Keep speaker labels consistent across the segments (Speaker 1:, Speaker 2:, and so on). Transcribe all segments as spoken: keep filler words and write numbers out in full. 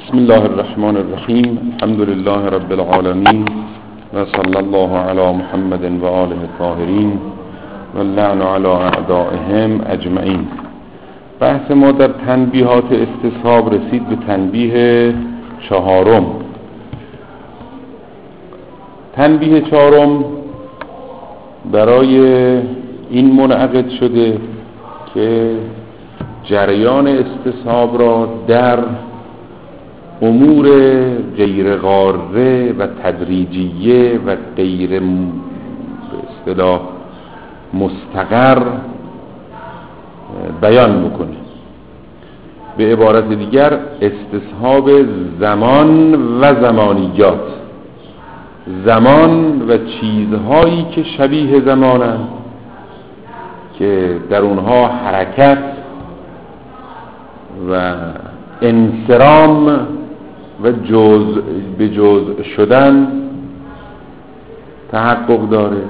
Speaker 1: بسم الله الرحمن الرحیم. الحمد لله رب العالمین و صلی الله علی محمد و آله الطاهرین و اللعن علی اعدائهم اجمعین. بحث ما در تنبیهات استصحاب رسید به تنبیه چهارم. تنبیه چهارم برای این منعقد شده که جریان استصحاب را در امور غیر غاره و تدریجیه و غیر به اصطلاح مستقر بیان بکنه. به عبارت دیگر استصحاب زمان و زمانیات، زمان و چیزهایی که شبیه زمانند که در اونها حرکت و انصرام و جزء به جزء شدن تحقق داره،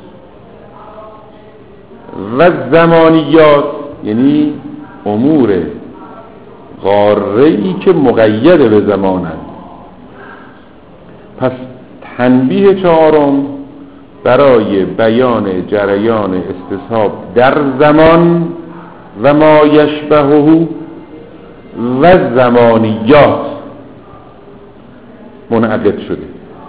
Speaker 1: و زمانیات یعنی امور غاره‌ای که مقید به زمانند. پس تنبیه چهارم برای بیان جریان استصحاب در زمان و ما یشبهه و زمانیات منعقد شده.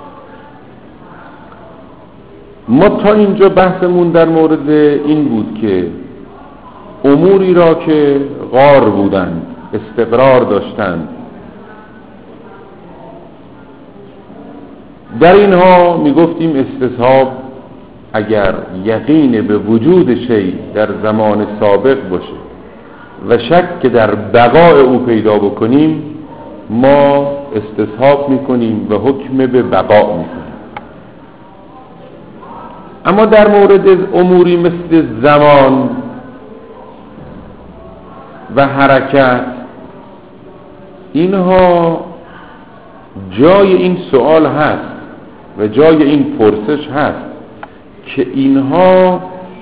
Speaker 1: ما تا اینجا بحثمون در مورد این بود که اموری را که غار بودند، استقرار داشتند، در اینها میگفتیم استصحاب اگر یقین به وجود شیء در زمان سابق باشه و شک که در بقای او پیدا بکنیم، ما استصحاب میکنیم و حکم به بقا میکنیم. اما در مورد اموری مثل زمان و حرکت، اینها جای این سوال هست و جای این پرسش هست که اینها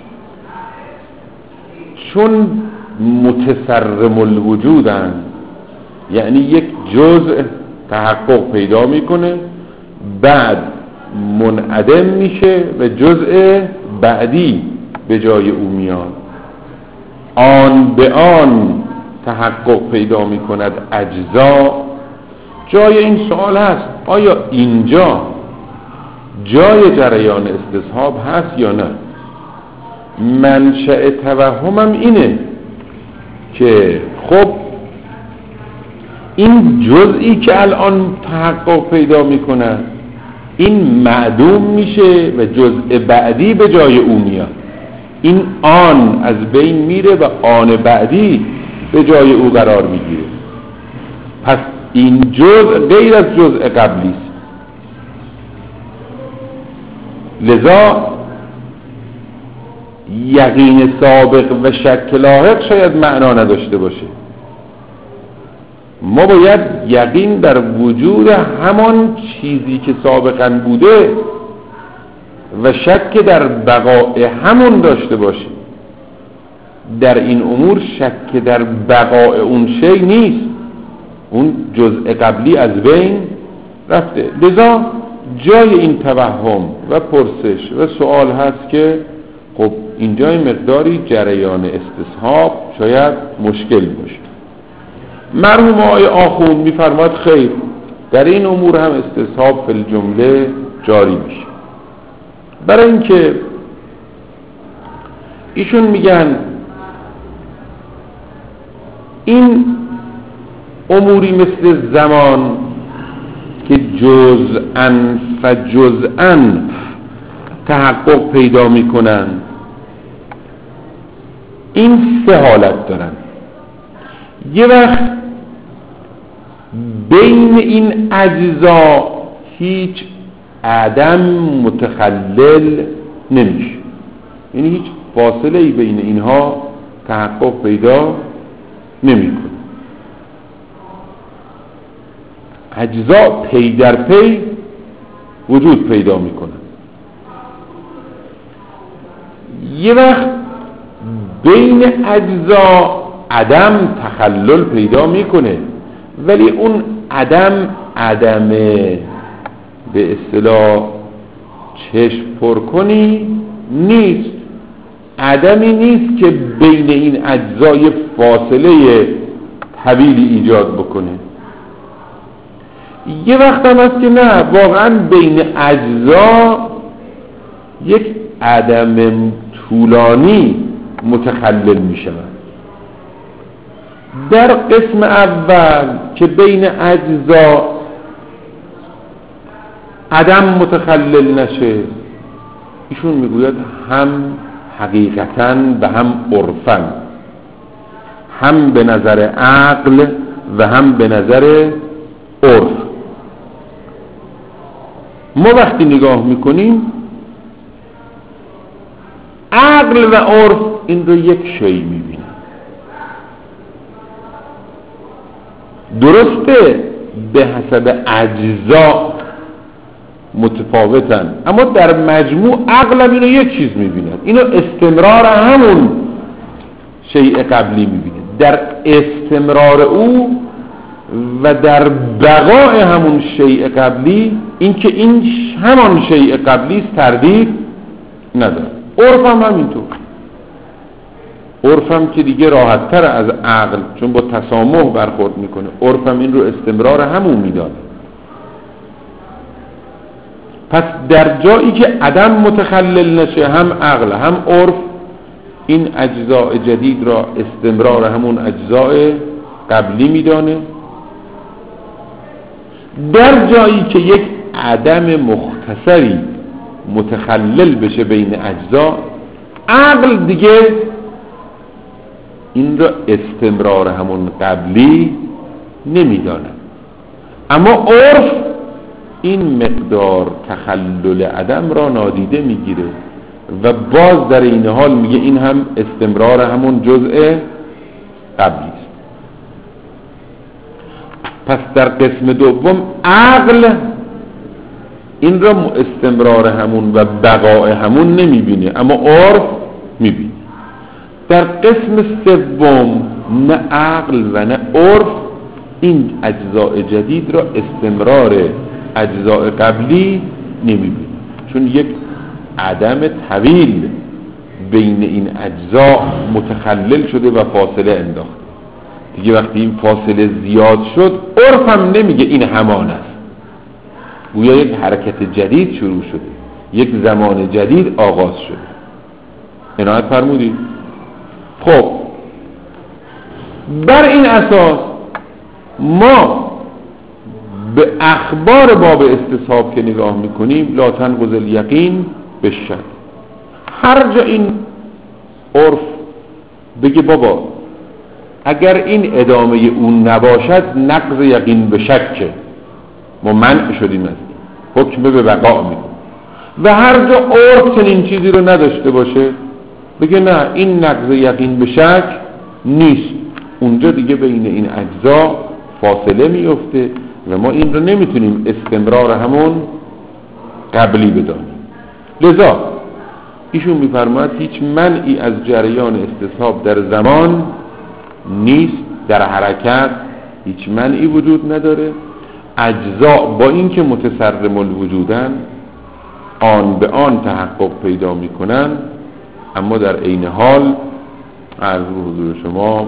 Speaker 1: چون متسرم الوجودند، یعنی یک جزء تحقق پیدا میکنه بعد منعدم میشه و جزء بعدی به جای او میاد، آن به آن تحقق پیدا میکند اجزا. جای این سوال هست آیا اینجا جای جریان استصحاب هست یا نه؟ منشأ توهمم اینه که خب این جزئی که الان تحقق پیدا میکنه این معدوم میشه و جزء بعدی به جای او میاد، این آن از بین میره و آن بعدی به جای او قرار میگیره. پس این جزء غیر از جزء قبلی است. لذا یقین سابق و شک لاحق شاید معنا نداشته باشه. ما باید یقین در وجود همان چیزی که سابقا بوده و شک در بقای همون داشته باشیم. در این امور شک در بقای اون شی نیست، اون جزء قبلی از بین رفته. لذا جای این توهم و پرسش و سوال هست که خب اینجا مقداری جریان استصحاب شاید مشکل باشه. مرحوم آقای آخوند میفرماد خیر، در این امور هم استصحاب فی الجمله جاری میشه. برای اینکه ایشون میگن این اموری مثل زمان که جزءاً فجزءاً تحقق پیدا میکنن، این سه حالت دارن. یه وقت بین این اجزا هیچ عدم متخلل نمیشه، یعنی هیچ فاصله ای بین اینها تحقق پیدا نمیکنه. اجزا پی در پی وجود پیدا میکنن. یه وقت بین اجزا عدم تخلل پیدا میکنه، ولی اون عدم عدم به اصطلاح چشم پر کنی نیست، عدمی نیست که بین این اجزای فاصله طویلی ایجاد بکنه. یه وقت هم هست که نه، واقعا بین اجزا یک عدم طولانی متخلل می شود. در قسم اول که بین اجزا عدم متخلل نشه، ایشون میگوید هم حقیقتاً و هم عرفاً، هم به نظر عقل و هم به نظر عرف. ما وقتی نگاه میکنیم عقل و عرف این رو یک شی میبینن. درسته به حسب اجزا متفاوتن، اما در مجموع عقل هم اینو یک چیز میبیند، اینو استمرار همون شیء قبلی میبینه. در استمرار او و در بقای همون شیء قبلی، این که این همان شیء قبلی است تردید نداره. عرف هم همینطور، عرف هم که دیگه راحت تر از عقل چون با تسامح برخورد میکنه، عرف هم این رو استمرار همون میدانه. پس در جایی که عدم متخلل نشه، هم عقل هم عرف این اجزاء جدید را استمرار همون اجزاء قبلی میدانه. در جایی که یک عدم مختصری متخلل بشه بین اجزا، عقل دیگه این را استمرار همون قبلی نمیدانه، اما عرف این مقدار تخلل عدم را نادیده میگیره و باز در این حال میگه این هم استمرار همون جزء قبلی است. پس در قسم دوم عقل این را استمرار همون و بقای همون نمیبینه، اما عرف میبینه. در قسم سوم نه عقل و نه عرف این اجزاء جدید را استمرار اجزاء قبلی نمیبینه، چون یک عدم طویل بین این اجزا متخلل شده و فاصله انداخته. دیگه وقتی این فاصله زیاد شد، عرف هم نمیگه این همان است، گویا یک حرکت جدید شروع شده، یک زمان جدید آغاز شده. عنایت فرمودید؟ خب بر این اساس ما به اخبار باب استصحاب که نگاه میکنیم، لا تنقض الیقین بالشک. هر جا این عرف بگه بابا اگر این ادامه اون نباشد نقض یقین به شکه، ما منع شدیم از این، حکم به بقا میدیم. و هر جا عرف چنین چیزی رو نداشته باشه بگه نه این نقض یقین به شک نیست، اونجا دیگه بین این اجزا فاصله میفته و ما این رو نمیتونیم استمرار همون قبلی بدانیم. لذا ایشون میفرماید هیچ منعی از جریان استصحاب در زمان نیست، در حرکت هیچ منعی وجود نداره. اجزا با اینکه متصرم الوجودن آن به آن تحقق پیدا میکنن، اما در عین حال عرض به حضور شما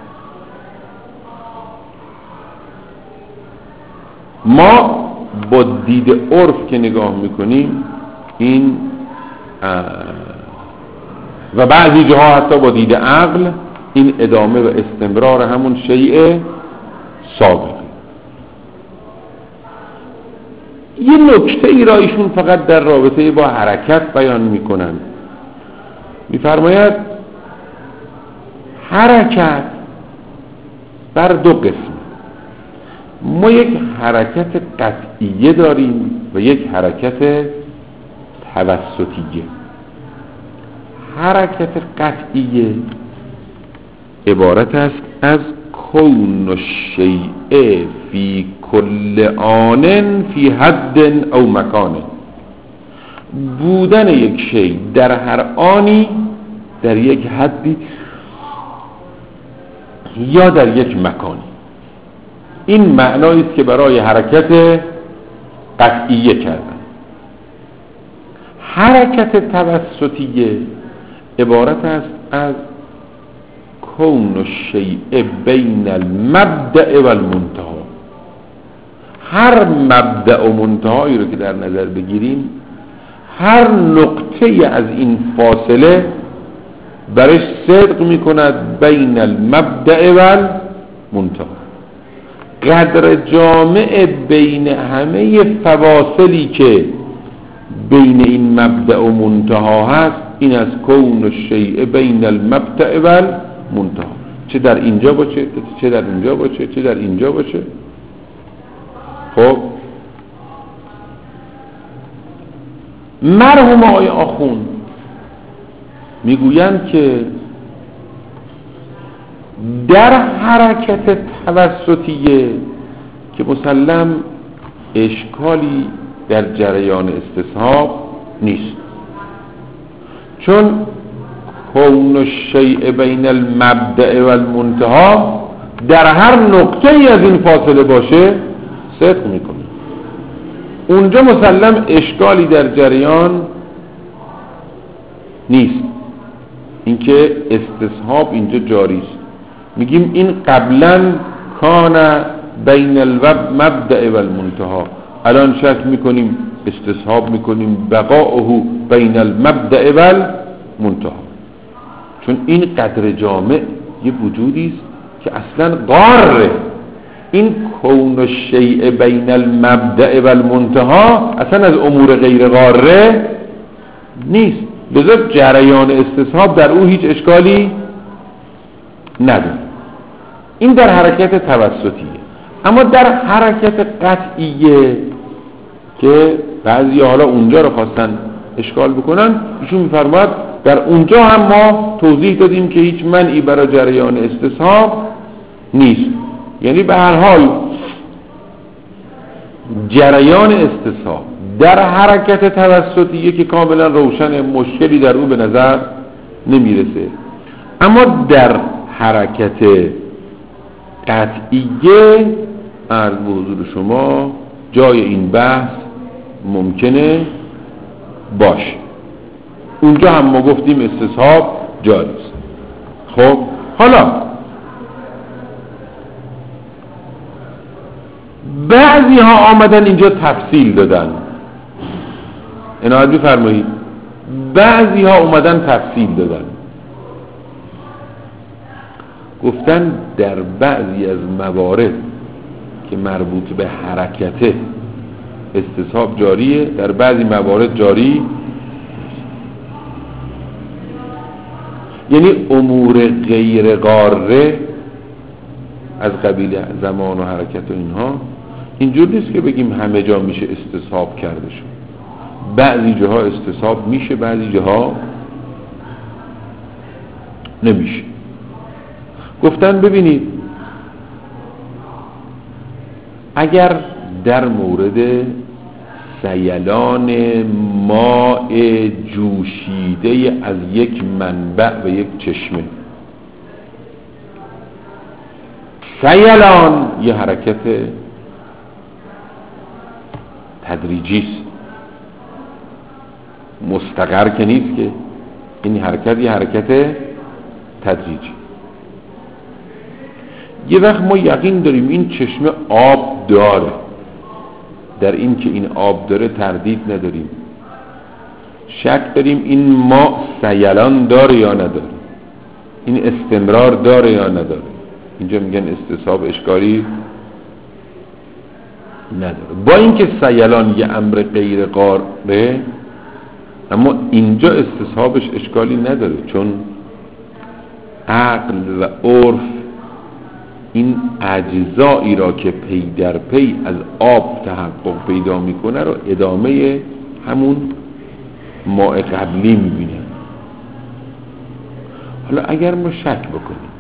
Speaker 1: ما با دید عرف که نگاه میکنیم این و بعضی جاها حتی با دید عقل این ادامه و استمرار همون شیء سابق. یه نکته ای را ایشون فقط در رابطه با حرکت بیان میکنن. میفرماید حرکت بر دو قسم، ما یک حرکت قطعیه داریم و یک حرکت توسطیه. حرکت قطعیه عبارت است از کون الشیء فی کل آن فی حد او مکان، بودن یک شیء در هر آنی در یک حدی یا در یک مکانی. این معنایی است که برای حرکت قطعیه کردن. حرکت توسطیه عبارت است از کون الشیء بین المبدأ و المنتهی. هر مبدأ و منتهایی رو که در نظر بگیریم، هر نقطه از این فاصله برش صدق می کند بین المبدأ و المنتهی. قدر جامع بین همه فواصلی که بین این مبدأ و منتها هست این از کون الشیء بین المبدأ و المنتها، چه در اینجا باشه، چه در اینجا باشه، چه در اینجا باشه. خب مرحوم آقای آخوند میگویند که در حرکت توسطیه که مسلم اشکالی در جریان استصحاب نیست، چون کون الشیء بین المبدأ و المنتها در هر نقطه ای از این فاصله باشه صدق میکنه. اونجا مسلم اشکالی در جریان نیست، اینکه استصحاب اینجا جاری است. میگیم این قبلا کان بین المبدأ و المنتها، الان شک میکنیم استصحاب میکنیم بقاؤه بین المبدأ و المنتها، چون این قدر جامع یه وجودی است که اصلا قاره. این کون الشیء بین المبدأ و المنتها اصلا از امور غیر قاره نیست، لذا جریان استصحاب در او هیچ اشکالی نداره. این در حرکت توسطیه. اما در حرکت قطعیه که بعضی حالا اونجا رو خواستن اشکال بکنن، ایشون میفرماد در اونجا هم ما توضیح دادیم که هیچ منعی برای جریان استصحاب نیست. یعنی به هر حال جریان استصحاب در حرکت توسطیه که کاملا روشن، مشکلی در او به نظر نمیرسه. اما در حرکت قطعیه عرض به حضور شما جای این بحث ممکنه باشه. اونجا هم ما گفتیم استصحاب جاری است. خب حالا بعضی ها آمدن اینجا تفصیل دادن، عنایت بفرمایید، بعضی ها اومدن تفصیل دادن، گفتن در بعضی از موارد که مربوط به حرکت استصحاب جاریه، در بعضی موارد جاری، یعنی امور غیر قاره از قبیل زمان و حرکت و اینها اینجور نیست که بگیم همه جا میشه استصحاب کرده شد. بعضی جاها استصحاب میشه، بعضی جاها نمیشه. گفتن ببینید اگر در مورد سیلان ماء جوشیده از یک منبع و یک چشمه، سیلان یه حرکت تدریجی است، مستقر که نیست، که این حرکت یه حرکت تدریجی. یه وقت ما یقین داریم این چشمه آب داره، در این که این آب داره تردید نداریم، شک داریم این ماء سیلان داره یا نداره، این استمرار داره یا نداره، اینجا میگن استصحاب اشکالی نداره. با اینکه سیلان یه امر غیر قاره، اما اینجا استصحابش اشکالی نداره، چون عقل و عرف این اجزایی را که پی در پی از آب تحقق پیدا میکنه رو ادامه همون ماء قبلی میبینه. حالا اگر ما شک بکنیم،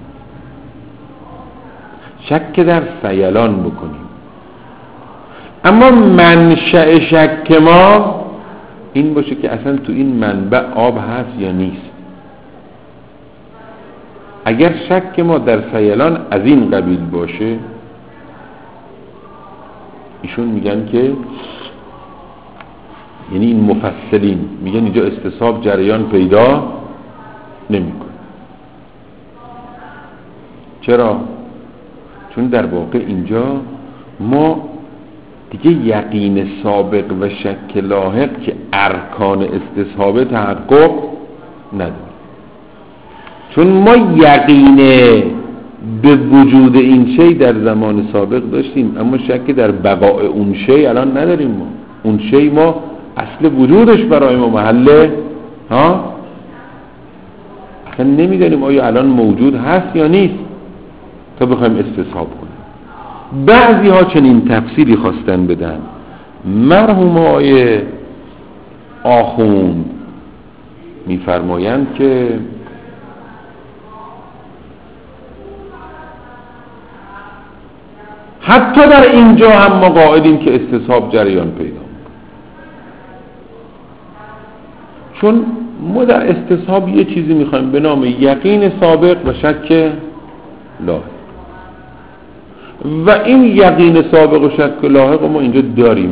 Speaker 1: شک در سیلان بکنیم، اما منشأ شک ما این باشه که اصلا تو این منبع آب هست یا نیست. اگر شک ما در سیلان از این قبیل باشه، ایشون میگن که یعنی این مفصلین میگن اینجا استصحاب جریان پیدا نمیکنه. چرا؟ چون در واقع اینجا ما دیگه یقین سابق و شک لاحق که ارکان استصحاب تحقق نداره، چون ما یقین به وجود این شی در زمان سابق داشتیم، اما شک در بقاء اون شی الان نداریم. ما اون شی ما اصل وجودش برای ما محله ها اصلا نمیدانیم آیا الان موجود هست یا نیست تا بخوایم استصحاب کنیم. بعضی ها چنین تفسیری خواستن بدن. مرحوم آقای آخوند میفرمایند که حتی در اینجا هم ما قائلیم که استصحاب جریان پیدا می‌کنه، چون ما در استصحاب یه چیزی میخوایم به نام یقین سابق و شک لاحق، و این یقین سابق و شک لاحق ما اینجا داریم.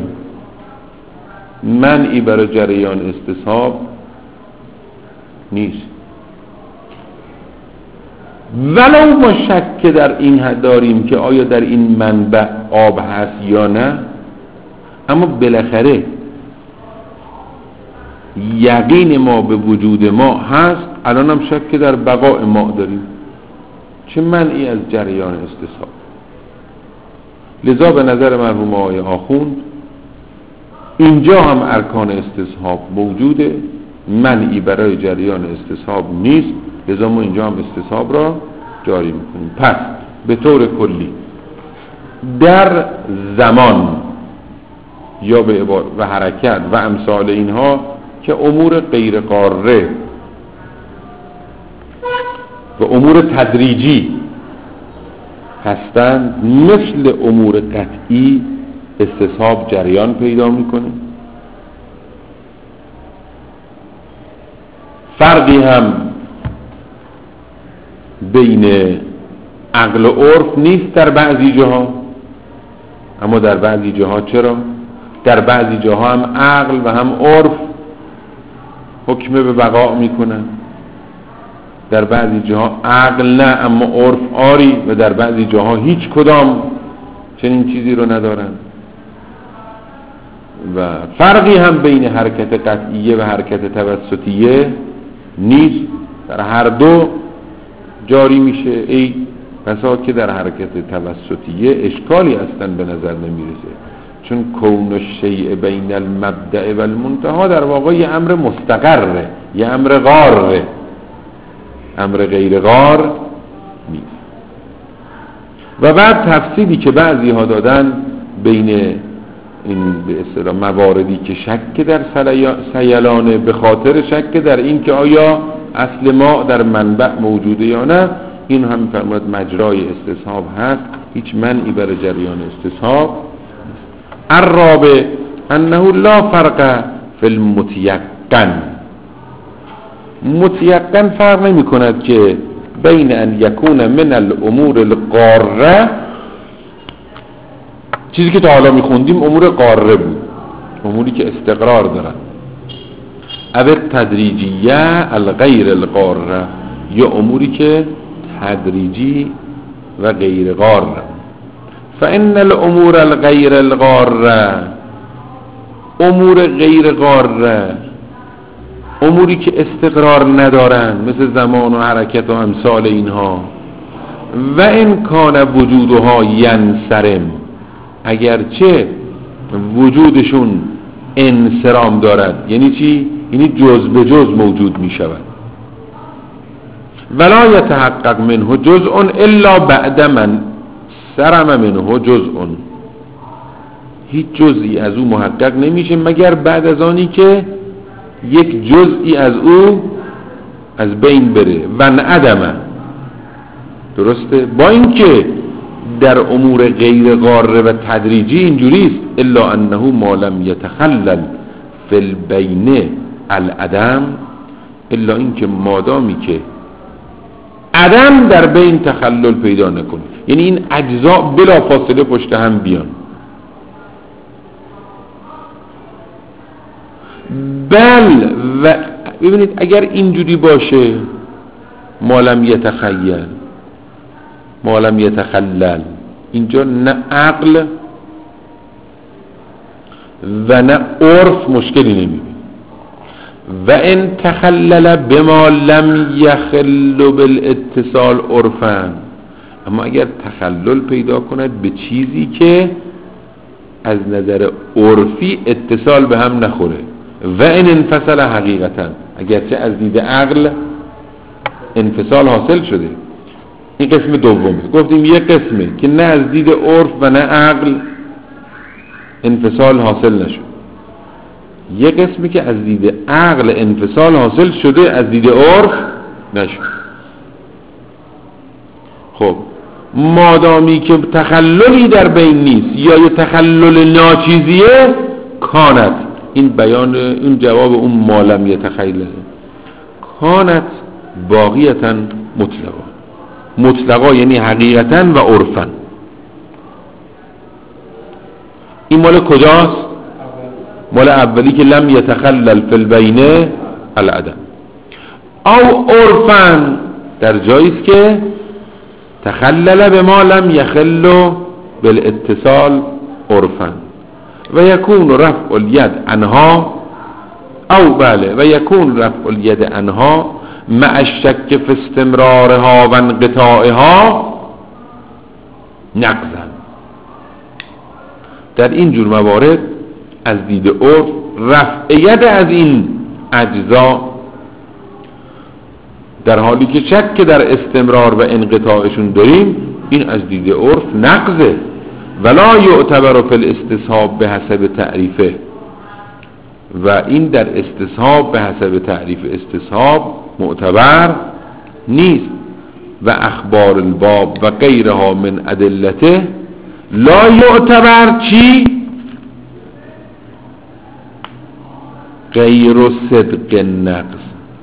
Speaker 1: منعی برای جریان استصحاب نیست، ولو ما شک در این حد داریم که آیا در این منبع آب هست یا نه، اما بالاخره یقین ما به وجود ما هست. الان هم شک در بقاء ما داریم، چه منعی از جریان استصحاب؟ لذا به نظر مرحوم آقای آخوند اینجا هم ارکان استصحاب موجوده، منعی برای جریان استصحاب نیست، لذا ما اینجا هم استصحاب را جاری میکنیم. پس به طور کلی در زمان یا به عبارت و حرکت و امثال اینها که امور غیر قاره و امور تدریجی هستند، مثل امور قطعی استصحاب جریان پیدا میکنه. فرقی هم بین عقل و عرف نیست در بعضی جاها، اما در بعضی جاها چرا؟ در بعضی جاها هم عقل و هم عرف حکم به بقا میکنن، در بعضی جاها عقل نه اما عرف آری، و در بعضی جاها هیچ کدام چنین چیزی رو ندارن. و فرقی هم بین حرکت قطعیه و حرکت توسطیه نیست، در هر دو جاری میشه. ای بسا که در حرکت توسطیه اشکالی اصلا به نظر نمیرسه، چون کون الشیء بین المبدأ و المنتهی در واقع یه امر مستقره، یه امر غاره، امر غیر غار نیست. و بعد تفصیلی که بعضی ها دادن بین این به اصطلاح مواردی که شک در سیلانه به خاطر شک در این که آیا اصل ما در منبع موجوده یا نه، این هم فرمود مجرای استصحاب هست، هیچ منعی برای جریان استصحاب. الرابع انه لا فرق فی المتیقن، متیقن فرق نمی کند که بین ان یکون من الامور القاره، چیزی که تا حالا می خوندیم امور قاره بود، اموری که استقرار دارن، او تدریجیه الغیر القاره، یا اموری که تدریجی و غیر قاره. فان الامور الغیر القاره، امور غیر قاره، اموری که استقرار ندارن مثل زمان و حرکت و امثال اینها، و ان کان وجودها ینصرم، اگرچه وجودشون انصرام دارد، یعنی چی؟ یعنی جز به جز موجود می شود. ولا یتحقق منه جزء الا بعد من سرم منه جزء، هیچ جزئی از او محقق نمیشه مگر بعد از آنی که یک جزئی از او از بین بره. و انعدمه، درسته؟ با اینکه در امور غیر قاره و تدریجی اینجوریست، الا انه ما لم یتخلل فی البین العدم، الا اینکه مادامی که عدم در بین تخلل پیدا نکنه، یعنی این اجزا بلا فاصله پشت هم بیان، بل و ببینید اگر اینجوری باشه مالم یتخیل مالم یتخلل، اینجا نه عقل و نه عرف مشکلی نمیبینی. و ان تخلل بما لم یخل بالاتصال عرفا، اما اگر تخلل پیدا کند به چیزی که از نظر عرفی اتصال به هم نخوره، و ان انفصل حقیقتا، اگرچه از دید عقل انفصال حاصل شده. این قسم دومه. گفتیم یک قسمه که نه از دید عرف و نه عقل انفصال حاصل نشد، یک قسمی که از دید عقل انفصال حاصل شده از دید عرف نشد. خب مادامی که تخللی در بین نیست یا یه تخلل ناچیزیه، کانت، این بیان این جواب اون مالم یتخیل، کانت باقیتا مطلقا. مطلقا یعنی حقیقتا و عرفا. این مال کجاست؟ مال اولی که لم یتخلل فی البین العدم، او عرفا در جاییست که تخلل به ما لم یخل بالاتصال عرفا و یکون رفع الید عنها، او بله و یکون رفع الید عنها مع الشک فی استمرارها و انقطاعها نقضا. در این جور موارد از دید عرف رفع ید از این اجزا در حالی که شک در استمرار و انقطاعشون داریم، این از دید عرف نقضه. ولا یعتبر فی الاستصحاب به حسب تعریفه، و این در استصحاب به حسب تعریف استصحاب معتبر نیست. و اخبار الباب و غیرها من ادلته لا یعتبر چی؟ غیر صدق نقص.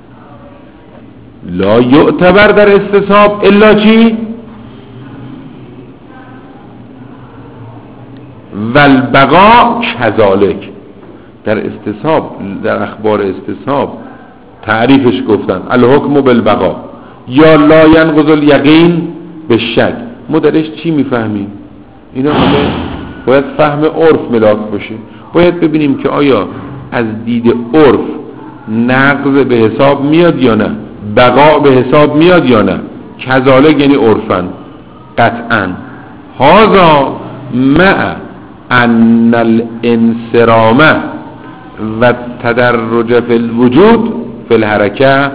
Speaker 1: لا یعتبر در استصحاب الا چی؟ والبقاء کذالک. در استصحاب، در اخبار استصحاب تعریفش گفتن الحکم بالبقاء یا لا ینقض الیقین بالشک. ما درش چی میفهمیم؟ اینا همه باید فهم عرف ملاک باشه. باید ببینیم که آیا از دید عرف نقض به حساب میاد یا نه، بقا به حساب میاد یا نه. کذالک یعنی عرفن قطعا. هذا مع ان الانصرام و تدرج فی الوجود فی الحرکه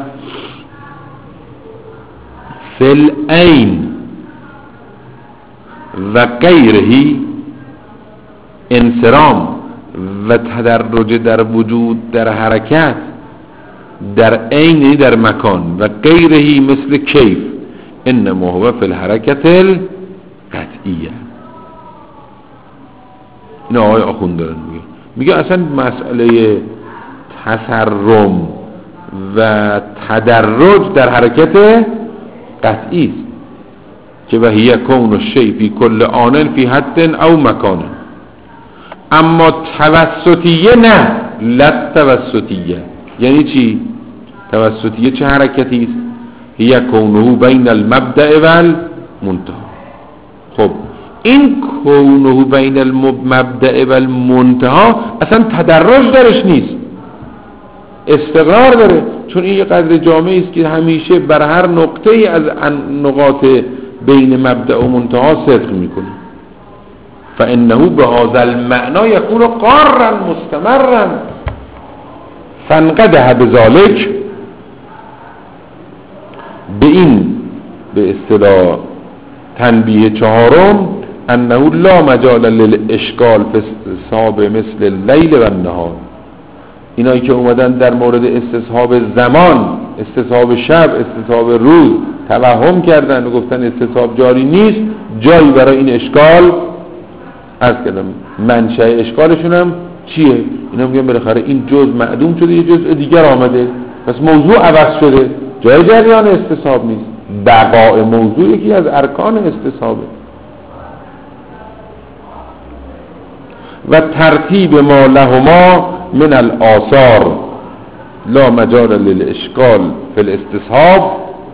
Speaker 1: فی العین و غیره، انصرام و تدرج در وجود در حرکت در عین در مکان و غیره مثل کیف، انما هو فی الحرکت القطعیه. این آقای آخوند دارن میگه میگه اصلا مسئله تسرم و تدرج در حرکت قطعی است که وهی کون الشیء فی کل آن فی حد او مکان. اما توسطیه نه، لا توسطیه. یعنی چی؟ توسطیه چه حرکتی است؟ هی کونه بین المبدأ و المنتهى. خب این کونه بین المبدأ و المنتهى اصلا تدرج درش نیست، استقرار داره، چون این یه قدر جامعی است که همیشه بر هر نقطه ای از نقاط بین مبدأ و منتهى صدق میکنه. فانه بهذا المعنى يكون قارا مستمرا فانقدح بذلك. به این به اصطلاح تنبیه چهارم انه لا مجال للاشکال فی استصحاب مثل اللیل و النهار. اینایی که اومدن در مورد استصحاب زمان، استصحاب شب، استصحاب روز توهم کردن و گفتن استصحاب جاری نیست، جایی برای این اشکال از کردم. منشأ اشکالشون هم چیه؟ اینا میگن بالاخره این جزء معدوم شده، یه جزء دیگر آمده، پس موضوع عوض شده، جای جریان استصحاب نیست. بقاء موضوع یکی از ارکان استصحابه. و ترتیب ما لهما من الآثار لا مجال للاشکال فی الاستصحاب،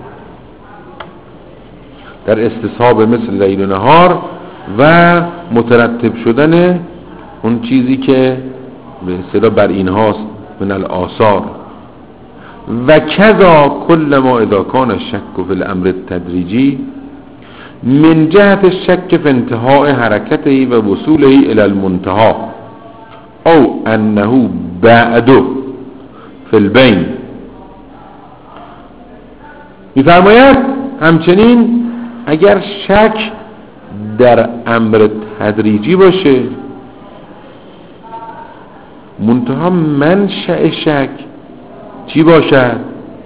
Speaker 1: در استصحاب مثل لیل و نهار و مترتب شدن اون چیزی که به اصطلاح بر اینهاست من الآثار. و کذا کل ما اذا کان الشک فی الامر التدریجی من جهت الشک فی انتهاء حرکته و وصوله الى المنتهى او انه بعد فی البین. می‌فرماید همچنین اگر شک در امر تدریجی باشه، منتها منشأ شک چی باشد؟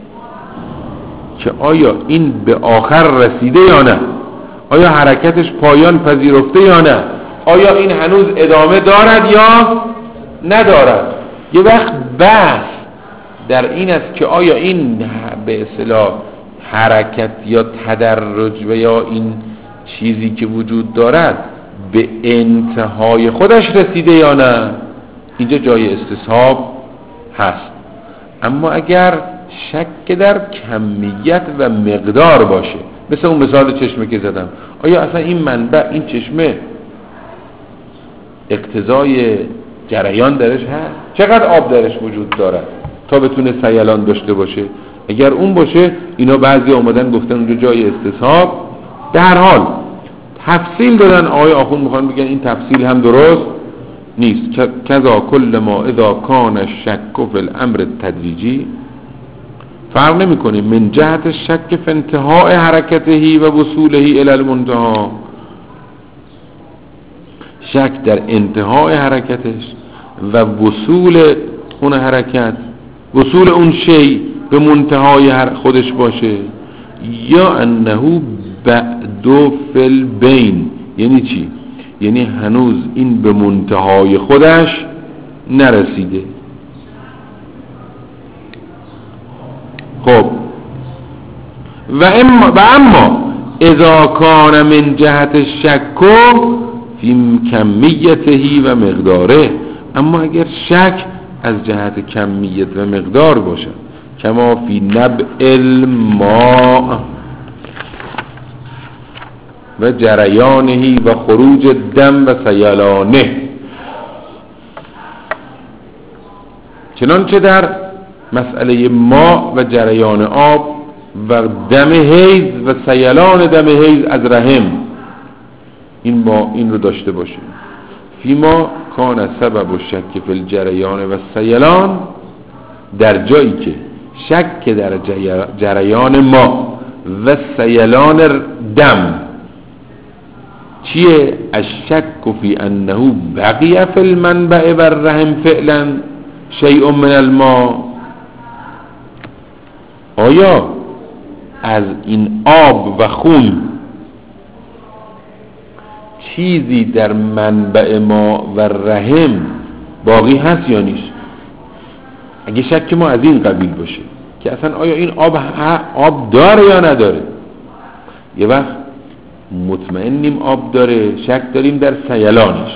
Speaker 1: که آیا این به آخر رسیده یا نه، آیا حرکتش پایان پذیرفته یا نه، آیا این هنوز ادامه دارد یا ندارد. یه وقت بحث در این است که آیا این به اصطلاح حرکت یا تدرج و یا این چیزی که وجود دارد به انتهای خودش رسیده یا نه. اینجا جای استصحاب هست. اما اگر شک در کمیت و مقدار باشه، مثل اون مثال چشمه که زدم، آیا اصلا این منبع، این چشمه اقتضای جریان درش هست؟ چقدر آب درش وجود دارد تا بتونه سیلان داشته باشه؟ اگر اون باشه، اینا بعضی آمدن گفتن اونجا جای استصحاب. به هر حال تفصیل دادن آقای آخوند میخوان بگن این تفصیل هم درست نیست. کذا کل ما اذا کان الشک فی الامر التدریجی، فرق نمی کنیم من جهت الشک فی انتهاء حرکته و وصوله الی المنتهى، شک در انتهای حرکتش و وصول اون حرکت، وصول اون شی به منتهای خودش باشه، یا انه بعد فی البین. یعنی چی؟ یعنی هنوز این به منتهای خودش نرسیده. خب و اما, و اما اذا کان من جهت الشک فی کمیته و مقداره، اما اگر شک از جهت کمیت و مقدار باشد، کما فی نبع الماء و جریانه و خروج دم و سیلانه، چنانچه در مسئله ما و جریان آب و دم حیض و سیلان دم حیض از رحم، این ما این رو داشته باشیم. فیما کان سبب و شک فی الجریان و سیلان، در جایی که شک در جریان ما و سیلان دم چیه؟ الشک فی انه بقی فی المنبع و الرحم فعلا شیء من الماء، آیا از این آب و خون چیزی در منبع ما و رحم باقی هست یا نیست؟ اگه شک ما از این قبیل باشه که اصلا آیا این آب آب داره یا نداره، یه وقت مطمئنیم آب داره، شک داریم در سیلانش.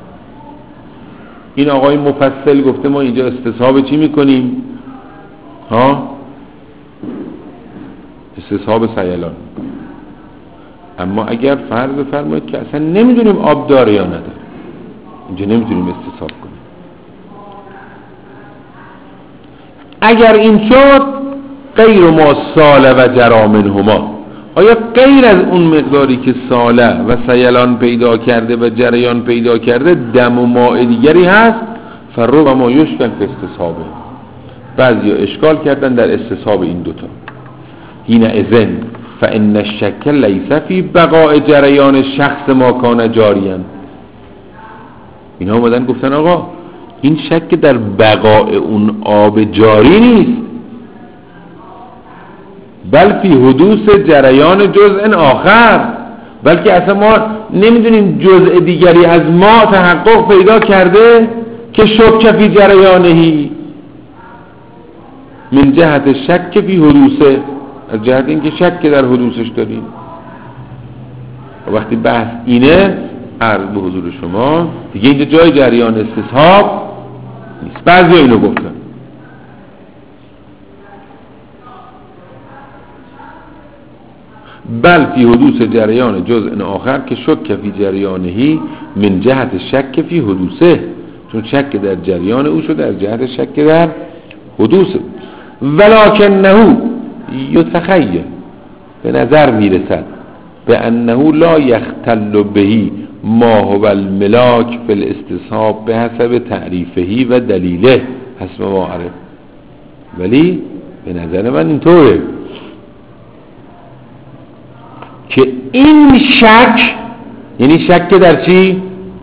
Speaker 1: این آقای مفصل گفته ما اینجا استصحاب چی میکنیم؟ ها؟ استصحاب سیلان. اما اگر فرض بفرمایید که اصلا نمیدونیم آب داره یا نداره، اینجا نمیتونیم استصحاب کنیم. اگر این شد غیر ما ساله و جرا منهما، آیا غیر از اون مقداری که ساله و سیلان پیدا کرده و جریان پیدا کرده دم و ماء دیگری هست؟ فرو و ما یشکن که استصحابه. بعضی ها اشکال کردن در استصحاب این دوتا. هین اذن فان الشک لیس فی بقاء جریان شخص ما کان جاریان. اینا اومدن گفتن آقا این شک در بقاء اون آب جاری نیست، بل فی حدوث جریان جزء آخر، بلکه اصلا ما نمیدونیم جزء دیگری از ما تحقق پیدا کرده که شک فی جریانهی من جهت شک فی حدوثه، از جهت اینکه شک در حدوثش داریم. و وقتی بحث اینه عرض به حضور شما دیگه اینجا جای جریان استصحاب نیست. بعضی اینو گفتن بل فی حدوث جریان جزء آخر که شک فی جریانهی من جهت شک فی حدوثه، چون شک در جریان او شد در جهت شک در حدوثه. ولکنه یتخیل، به نظر میرسد به انه لا یختل بهی ما هو الملاک فی الاستصحاب به حسب تعریفهی و دلیله حسب ما عرف. ولی به نظر من اینطوره که این شک، یعنی شک در چی؟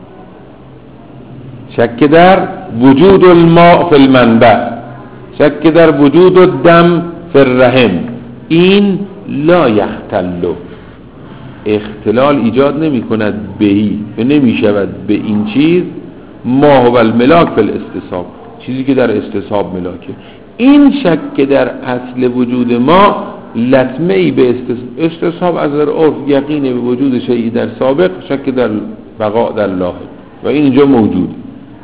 Speaker 1: شک در وجود الماء فی المنبع، شک در وجود الدم فی الرحم، این لا یختل، اختلال ایجاد نمی کند بهی و نمی شود به این چیز ما هو الملاک فی الاستصحاب، چیزی که در استصحاب ملاکه. این شک در اصل وجود ما لطمه ای به استصحاب از در عرف یقین به وجود شیئی در سابق، شک در بقاء در لاحق، و این اینجا موجود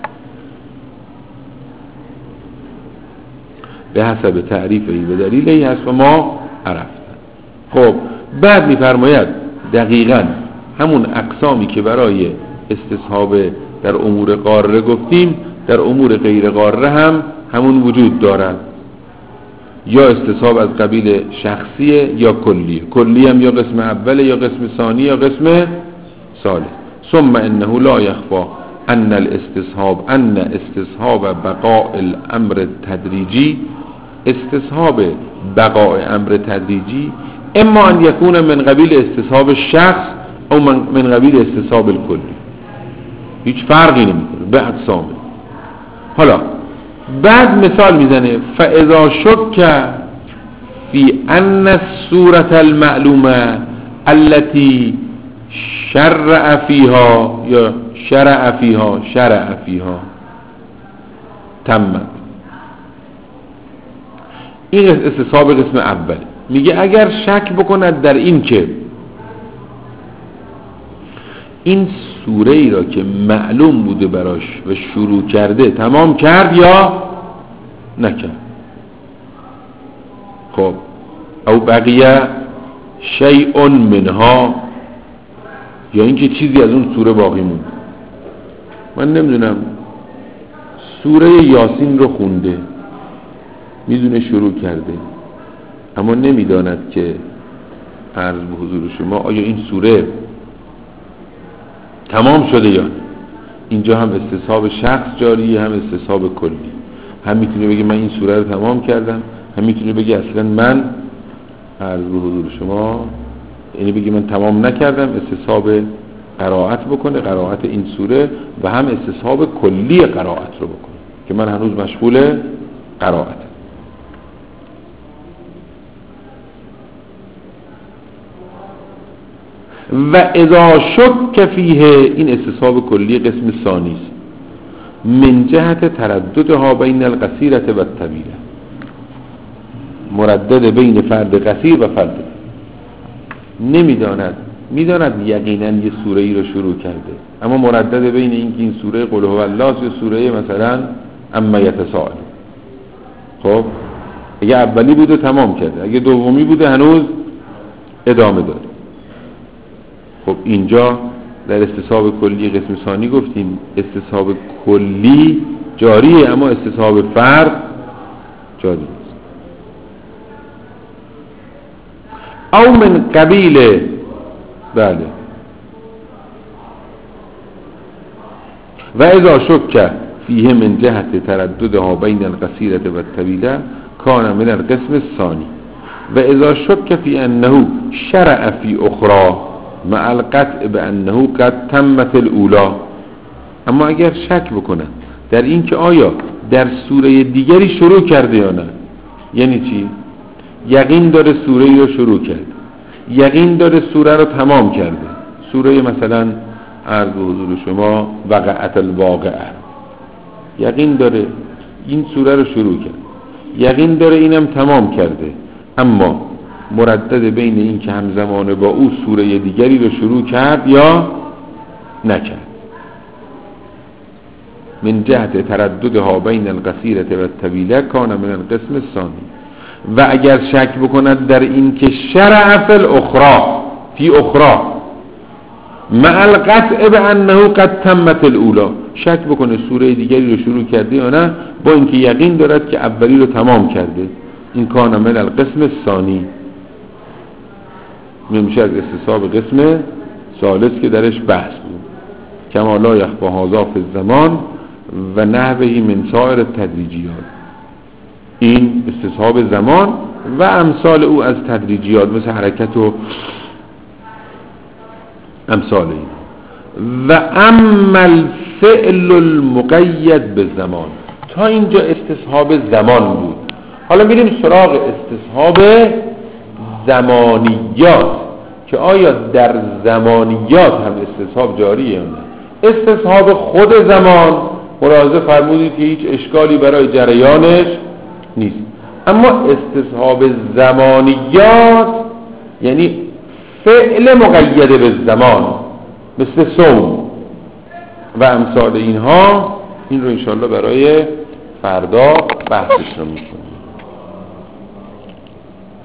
Speaker 1: به حسب تعریفی و دلیلی هست و ما عرفتن. خب بعد میفرماید دقیقاً همون اقسامی که برای استصحاب در امور قاره گفتیم در امور غیر قاره هم همون وجود دارد، یا استصحاب از قبیل شخصیه یا کلیه، کلی هم یا قسم اوله یا قسم ثانی یا قسم ثالث. ثم انه لا یخفا ان الاستصحاب ان استصحاب بقاء الامر تدریجی، استصحاب بقاء امر تدریجی اما ان یکون من قبیل استصحاب شخص او من قبیل استصحاب الکلی، هیچ فرقی نمیکنه به اقسامه. حالا بعد مثال میزنه فاذا شک فی ان الصورة المعلومه التي شرع فیها یا شرع فیها شرع فیها تمت، این استصحاب قسم اول. میگه اگر شک بکند در این که این سوره ای را که معلوم بوده براش و شروع کرده تمام کرد یا نکرد، خب او بقیه شیء منها، یا اینکه چیزی از اون سوره باقی موند. من نمیدونم سوره یاسین رو خونده، میدونه شروع کرده اما نمیداند که عرض به حضور شما آیا این سوره تمام شده یا نه. اینجا هم استصحاب شخص جاریه هم استصحاب کلی، هم میتونه بگه من این سوره رو تمام کردم، هم میتونه بگه اصلا من عرض به حضور شما یعنی بگه من تمام نکردم، استصحاب قرائت بکنه قرائت این سوره، و هم استصحاب کلی قرائت رو بکنه که من هنوز مشغول قرائت. و اذا شک فیه، این استصحاب کلی قسم ثانی است، من جهت ترددها بین القصیرة و الطویلة، مردد بین فرد قصیر و فرد، نمیداند میداند یقینا یه سوره ای رو شروع کرده اما مردد بین این که این سوره قل هو الله یا سوره مثلا اما یتساءل. خب اگه اولی بوده تمام کرده، اگه دومی بوده هنوز ادامه داره. خب اینجا در استصحاب کلی قسم ثانی گفتیم استصحاب کلی جاریه اما استصحاب فرد جاری نیست. او من قبیل، بله، و اذا شک فیه من جهت ترددها بین القصیرة و الطویلة کان من القسم الثانی. و اذا شک فی انه شرع فی اخرى مع القطع بانه قد تمت الاولا، اما اگر شک بکنن در این که آیا در سوره دیگری شروع کرده یا نه، یعنی چی؟ یقین داره سوره رو شروع کرده، یقین داره سوره رو تمام کرده، سوره مثلا عرض به حضور شما وقعت الواقعه، یقین داره این سوره رو شروع کرد، یقین داره اینم تمام کرده، اما مردد بین این که همزمان با او سوره دیگری رو شروع کرد یا نکرد. من جهت ترددها بین القصیرة و الطویلة کان من القسم الثانی. و اگر شک بکند در این که شرع فی الاخری، فی اخرى مع القطع بانه قد تمت الاولا، شک بکنه سوره دیگری رو شروع کرده یا نه، با اینکه یقین دارد که اولی رو تمام کرده. این کان من القسم الثانی، میشه از استصحاب قسم ثالث که درش بحث بود. کما لا یخفی هذا فی الزمان و نحوه من سایر التدریجیات، این استصحاب زمان و امثال او از تدریجیات مثل حرکت و امثال این. و اما الفعل المقید به زمان، تا اینجا استصحاب زمان بود. حالا میریم سراغ استصحاب زمانیات که آیا در زمانیات هم استصحاب جاریه یا نه. استصحاب خود زمان ملاحظه فرمودید که هیچ اشکالی برای جریانش نیست، اما استصحاب زمانیات یعنی فعل مقید به زمان مثل صوم و امثال اینها، این رو انشاءالله برای فردا بحثش رو میکنم.